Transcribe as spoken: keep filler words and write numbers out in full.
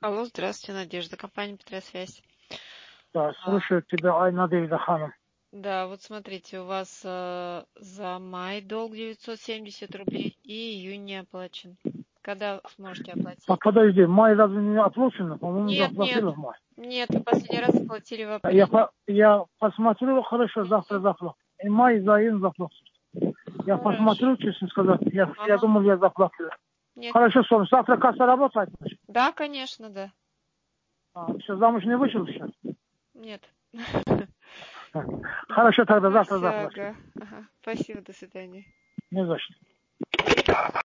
Алло, здравствуйте, Надежда, компания Петросвязь. Да, А, слушаю тебя, Айна Девида Ханом. да, вот смотрите, у вас э, за май долг девятьсот семьдесят рублей и июнь не оплачен. Когда сможете оплатить? А подожди, май разве не оплачено? По-моему, Нет, нет, заплатила в май. нет, вы последний раз оплатили в Я, апреле. по- я посмотрю, хорошо, завтра заплачу. И май за июнь заплачу. Я Хорошо. посмотрю, честно сказать. Я, я Ага. думал, я заплатил. Нет. Хорошо, что завтра касса работает? Да, конечно, да. А, все, замуж не вышел сейчас? Нет. Хорошо, тогда Ну завтра все, заплачу. ага. Ага. Спасибо, до свидания. Не за что.